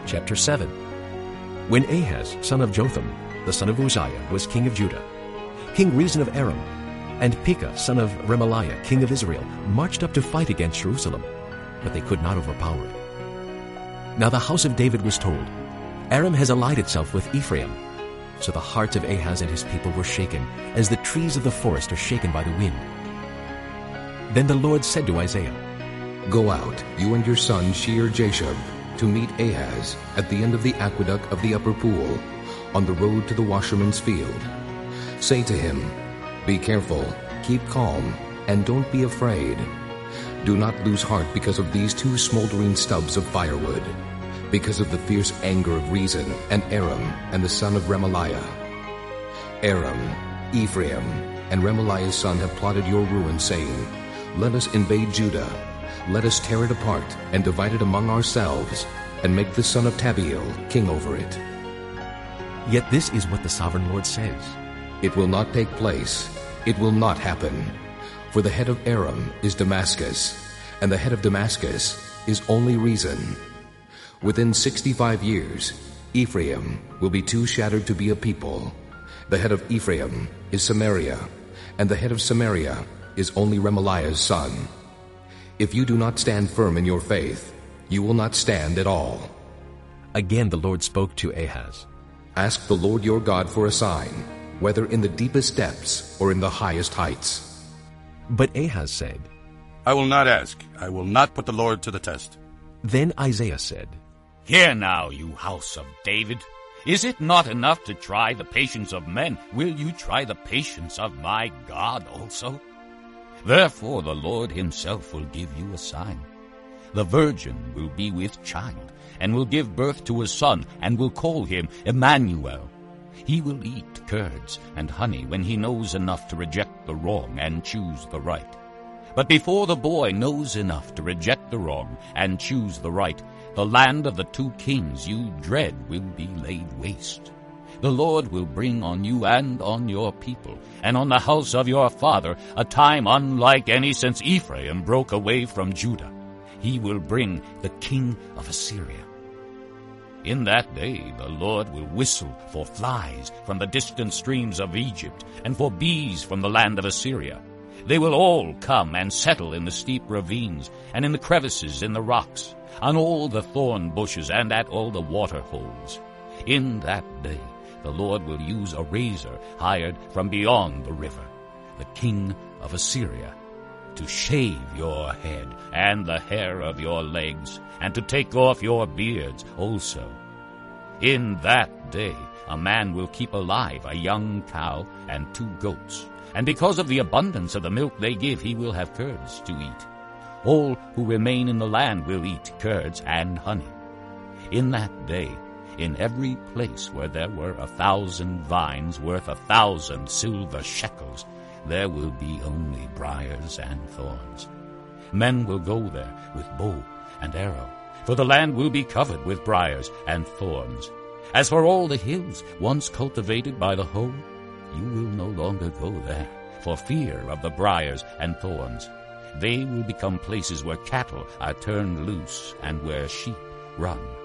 Chapter 7. When Ahaz, son of Jotham, the son of Uzziah, was king of Judah, King Rezin of Aram, and Pekah, son of Remaliah, king of Israel, marched up to fight against Jerusalem, but they could not overpower it. Now the house of David was told, Aram has allied itself with Ephraim. So the hearts of Ahaz and his people were shaken, as the trees of the forest are shaken by the wind. Then the Lord said to Isaiah, Go out, you and your son Shear-Jashub, to meet Ahaz at the end of the aqueduct of the upper pool, on the road to the washerman's field. Say to him, Be careful, keep calm, and don't be afraid. Do not lose heart because of these two smoldering stubs of firewood, because of the fierce anger of Rezin and Aram and the son of Remaliah. Aram, Ephraim, and Remaliah's son have plotted your ruin, saying, Let us invade Judah. Let us tear it apart and divide it among ourselves, and make the son of Tabiel king over it. Yet this is what the sovereign Lord says. It will not take place. It will not happen. For the head of Aram is Damascus, and the head of Damascus is only Rezin. Within 65 years, Ephraim will be too shattered to be a people. The head of Ephraim is Samaria, and the head of Samaria is only Remaliah's son. If you do not stand firm in your faith, you will not stand at all. Again the Lord spoke to Ahaz. Ask the Lord your God for a sign, whether in the deepest depths or in the highest heights. But Ahaz said, I will not ask. I will not put the Lord to the test. Then Isaiah said, Hear now, you house of David. Is it not enough to try the patience of men? Will you try the patience of my God also? Therefore the Lord himself will give you a sign. The virgin will be with child, and will give birth to a son, and will call him Emmanuel. He will eat curds and honey when he knows enough to reject the wrong and choose the right. But before the boy knows enough to reject the wrong and choose the right, the land of the two kings you dread will be laid waste. The Lord will bring on you and on your people, and on the house of your father, a time unlike any since Ephraim broke away from Judah. He will bring the king of Assyria. In that day the Lord will whistle for flies from the distant streams of Egypt, and for bees from the land of Assyria. They will all come and settle in the steep ravines, and in the crevices in the rocks, on all the thorn bushes and at all the water holes. In that day the Lord will use a razor hired from beyond the river, the king of Assyria, to shave your head and the hair of your legs, and to take off your beards also. In that day a man will keep alive a young cow and 2 goats, and because of the abundance of the milk they give, he will have curds to eat. All who remain in the land will eat curds and honey. In that day, in every place where there were 1,000 vines worth 1,000 silver shekels, there will be only briars and thorns. Men will go there with bow and arrow, for the land will be covered with briars and thorns. As for all the hills once cultivated by the hoe, you will no longer go there, for fear of the briars and thorns. They will become places where cattle are turned loose and where sheep run.